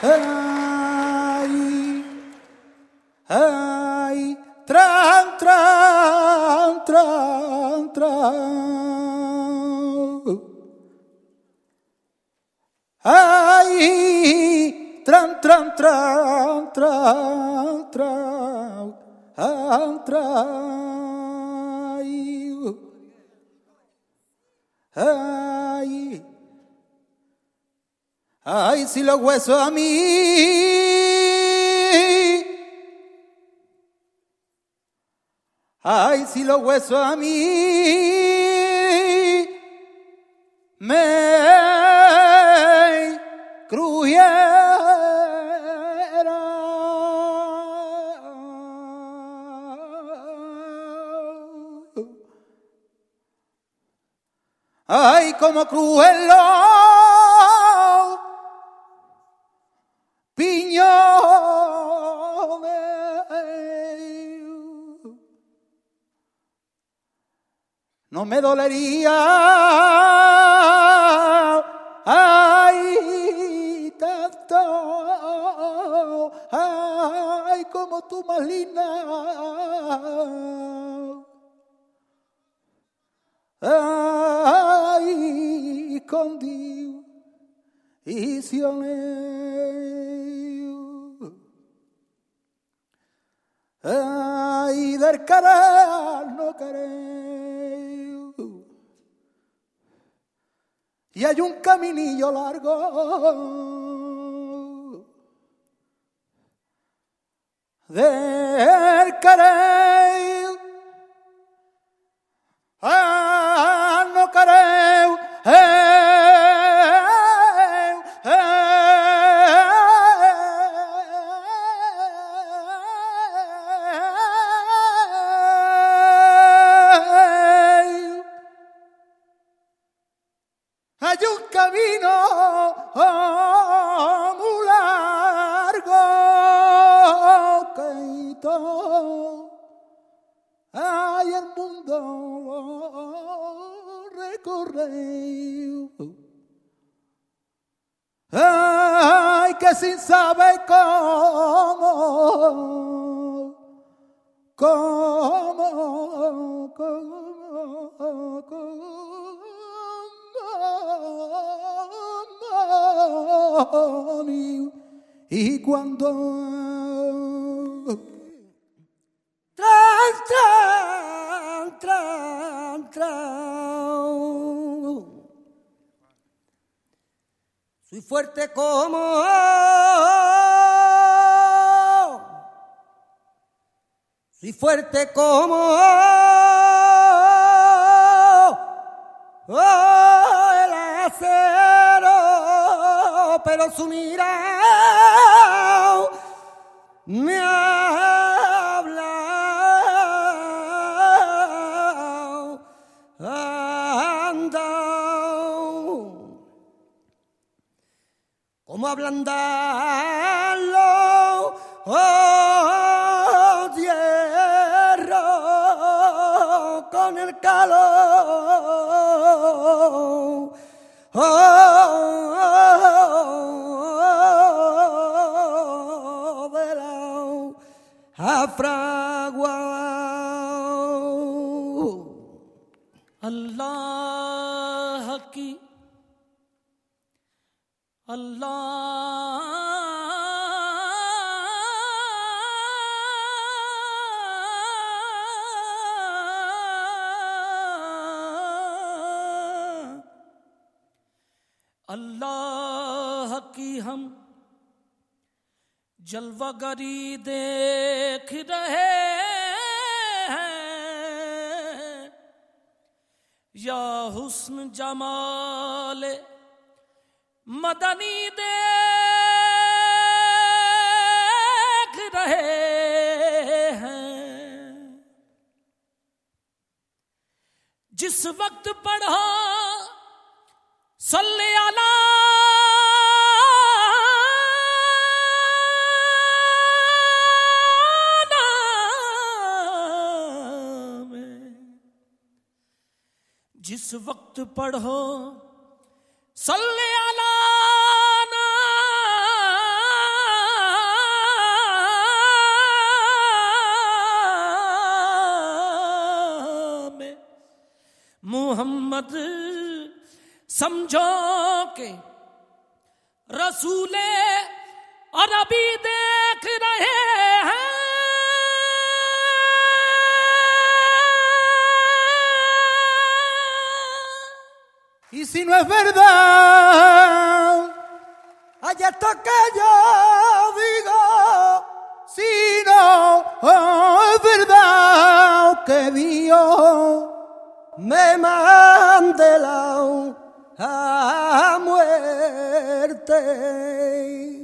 Ay, ay, tran, tran, tran, tran. Ay, tran, tran, tran, tran, tran, tran. Ay, ay, si los huesos a mí, ay, si los huesos a mí me crujiera. Ay, como crujen los piñones, no me dolería, ay, tanto, ay, como tú más linda. Ay, con divisiones, ay, del querer no querer, y hay un caminillo largo del querer. No creo, hay un camino muy largo que todo, ay, el mundo recorre. Ay, que sin saber cómo y cuando tran, tran, tran, tran, soy fuerte como soy fuerte como el acero, pero su mirada me habla como ablandarlo, oh, hierro con el calor, de la afragua. Allah aquí, Allah, अल्लाह की हम जलवागरी देख रहे हैं या हुस्न जमाल मदनी देख रहे हैं। जिस वक्त पढ़ा सल्ले अला जिस वक्त पढ़ो सल्ले अला मोहम्मद समझो के रसूले अरबी देख रहे हैं। Y si no es verdad, hay esto que yo digo, si no es verdad que Dios me mande la muerte.